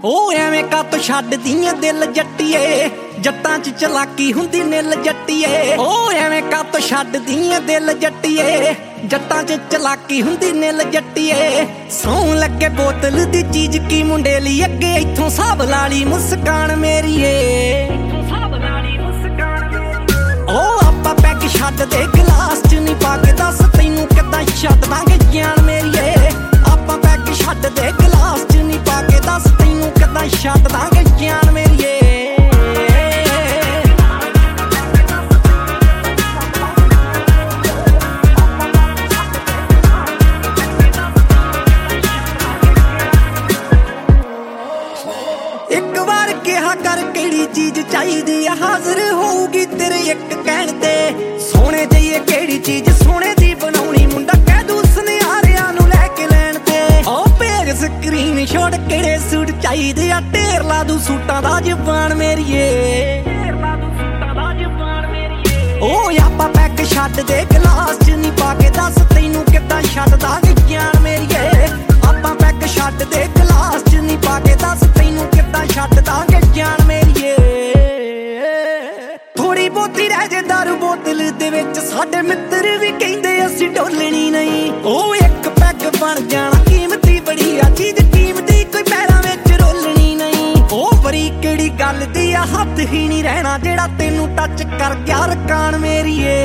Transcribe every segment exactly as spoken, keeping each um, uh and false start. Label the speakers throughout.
Speaker 1: ਉਹ ਐਵੇਂ ਕਾਤੋਂ ਛੱਡਦੀਆਂ ਦਿਲ ਜੱਟੀਏ, ਜੱਟਾਂ 'ਚ ਚਲਾਕੀ ਹੁੰਦੀ ਨਿੱਲ ਜੱਟੀਏ। ਉਹ ਐਵੇਂ ਕਾਤੋਂ ਛੱਡਦੀਆਂ ਦਿਲ ਜੱਟੀਏ, ਜੱਟਾਂ 'ਚ ਚਲਾਕੀ ਹੁੰਦੀ ਨਿੱਲ ਜੱਟੀਏ। ਸੌਂ ਲੱਗੇ ਬੋਤਲ ਦੀ ਚੀਜ਼ ਕੀ ਮੁੰਡੇ ਲਈ ਅੱਗੇ, ਇੱਥੋਂ ਸਾਬ ਲਾਲੀ ਮੁਸਕਾਨ ਮੇਰੀਏ। ਉਹ ਆਪਾਂ ਪੈਗ ਛੱਡ ਦੇ ਗਲਾਸ 'ਚ ਨੀ ਪਾ ਕੇ, ਦੱਸ ਤੈਨੂੰ ਕਿੱਦਾਂ ਛੱਡ ਦਾਂਗੇ ਜਾਨ ਮੇਰੀਏ। ਆਪਾਂ ਪੈਗ ਛੱਡ ਦੇ ਗਲਾਸ 'ਚ ਨੀ ਪਾ ਕੇ, ਦੱਸ ਤੈਨੂੰ ਕਿੱਦਾਂ ਛੱਡ ਦਾਂਗੇ ਜਾਨ ਮੇਰੀਏ। ਇੱਕ ਵਾਰ ਕਿਹਾ ਕਰ ਕਿਹੜੀ ਚੀਜ਼ ਚਾਹੀਦੀ ਆ, ਹਾਜ਼ਰ ਹੋਊਗੀ ਤੇਰੇ ਇੱਕ ਕਹਿਣ ਤੇ। ਸੋਹਣੇ ਜਈਏ ਕਿਹੜੀ ਚੀਜ਼ ਸੋਹਣੇ ਦੀ ਬਣਾਉਣੀ, ਮੁੰਡਾ ਕਹਿ ਦੂ ਸੁਨਿਆਰਿਆਂ ਨੂੰ ਲੈ ਕੇ ਲੈਣ ਤੇ। ਉਹ ਭੇਜ ਸਕਰੀਨ ਸ਼ਾਟ ਕਿਹੜੇ ਸੂਟ ਚਾਹੀਦੇ ਆ, ਢੇਰ ਲਾ ਦੂ ਸੂਟਾਂ ਦਾ ਜ਼ਬਾਨ ਮੇਰੀਏ। ਉਹ ਆਪਾਂ ਪੈਗ ਛੱਡ ਦੇ ਗਲਾਸ 'ਚ ਨੀ ਪਾ ਕੇ, ਦੱਸ ਤੈਨੂੰ ਕਿੱਦਾਂ ਛੱਡ ਦਾਂਗੇ ਜਾਨ ਮੇਰੀਏ। ਆਪਾਂ ਪੈਗ ਛੱਡ ਦੇ ਗਲਾਸ 'ਚ ਨੀ ਪਾ ਕੇ, ਦੱਸ ਤੈਨੂੰ ਕਿੱਦਾਂ ਛੱਡ ਦਾਂਗੇ ਜਾਨ ਮੇਰੀਏ। ਥੋੜੀ ਬਹੁਤੀ ਰਹਿ ਜੇ ਦਾਰੂ ਬੋਤਲ ਦੇ ਵਿੱਚ, ਸਾਡੇ ਮਿੱਤਰ ਵੀ ਕਹਿੰਦੇ ਅਸੀਂ ਡੋਲਣੀ ਨਹੀਂ। ਉਹ ਇੱਕ ਪੈਗ ਬਣ ਜਾਣਾ ਕੀਮਤੀ ਬੜੀ ਆ ਚੀਜ਼, ਕੀਮਤੀ ਕੋਈ ਪੈਰਾਂ ਵਿੱਚ ਰੋਲਣੀ ਨਹੀਂ। ਉਹ ਬੜੀ ਕਿਹੜੀ ਗੱਲ ਦੀ ਆ, ਹੱਥ ਹੀ ਨਹੀਂ ਰਹਿਣਾ ਜਿਹੜਾ ਤੈਨੂੰ ਟੱਚ ਕਰ ਗਿਆ ਰਕਾਨ ਮੇਰੀਏ।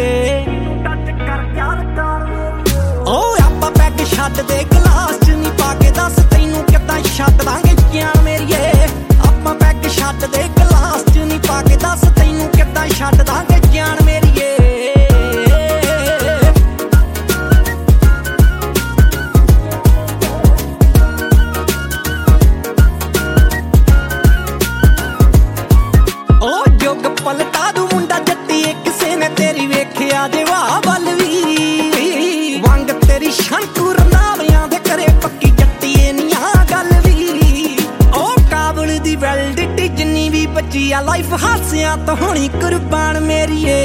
Speaker 1: ਉਹ ਆਪਾਂ ਪੈਗ ਛੱਡ ਦੇ ਗਲਾਸ 'ਚ ਨੀ ਪਾ ਕੇ, ਦੱਸ ਤੈਨੂੰ ਕਿੱਦਾਂ ਛੱਡ ਦਾਂਗੇ ਜਾਨ ਮੇਰੀਏ। ਆਪਾਂ ਪੈਗ ਛੱਡ ਦੇ ਗਲਾਸ 'ਚ ਨੀ ਪਾ ਕੇ, ਦੱਸ ਤੈਨੂੰ ਕਿੱਦਾਂ ਛੱਡ ਦਾਂਗੇ ਜਾਨ ਮੇਰੀਏ। ਉਹ ਜੁਗ ਪਲਟਾ ਦੂ ਮੁੰਡਾ ਜੱਟੀਏ, ਕਿਸੇ ਨੇ ਤੇਰੀ ਵੇਖਿਆ ਜੇ ਵਾਹ ਵੱਲ ਵੀ। ਵੰਗ ਤੇਰੀ ਸ਼ੰਕੂ ਰੰਧਾਵਿਆਂ ਦੇ ਘਰੇ ਪੱਕੀ ਜੱਟੀਏ ਨੀਆਂ ਗੱਲ ਵੀ। ਉਹ ਕਾਬਲ ਦੀ ਵੈਲਿਡਿਟੀ ਜਿੰਨੀ ਵੀ ਬੱਚੀ ਆ, ਲਾਈਫ ਹਾਸਿਆਂ ਤੋਂ ਹੋਣੀ ਕੁਰਬਾਨ ਮੇਰੀਏ।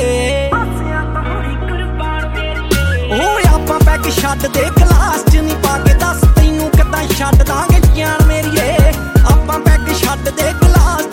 Speaker 1: ਉਹ ਆਪਾਂ ਪੈਗ ਛੱਡ ਦੇ ਗਲਾਸ 'ਚ ਨੀ ਪਾ ਕੇ, ਦੱਸ ਤੈਨੂੰ ਕਿੱਦਾਂ ਛੱਡ ਦਾਂਗੇ ਜਾਨ ਮੇਰੀਏ। ਆਪਾਂ ਪੈਗ ਛੱਡ ਦੇ ਗਲਾਸ